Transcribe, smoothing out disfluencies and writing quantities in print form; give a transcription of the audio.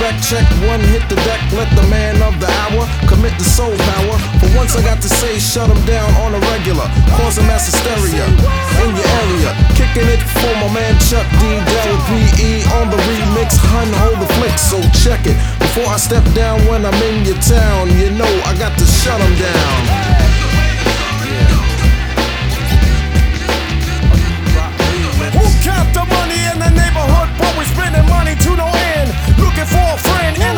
respect, check one, hit the deck, let the man of the hour commit the soul power. For once I got to say, shut him down on a regular, causing mass hysteria in your area. Kicking it for my man Chuck D. Del P.E. on the remix, hun, hold the flick, so check it. Before I step down when I'm in your town, you know I got to shut him down. Count the money in the neighborhood, but we spending money to no end. Looking for a friend in